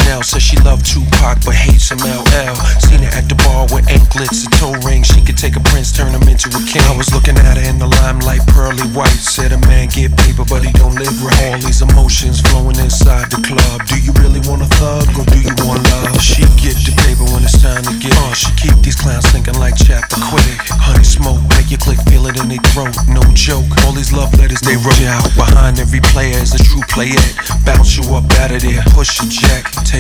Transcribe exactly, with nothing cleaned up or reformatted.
Chanel. Says she loved Tupac but hates M L L. Seen her at the bar with anklets and toe rings. She could take a prince, turn him into a king. I was looking at her in the limelight, pearly white. Said a man get paper but he don't live right. All these emotions flowing inside the club. Do you really want a thug or do you want love? She get the paper when it's time to get uh, She keep these clowns thinking like chapter quit. Honey smoke, make your click feel it in their throat. No joke, all these love letters they wrote. Out behind every player is a true player. Bounce you up out of there, push your jack, take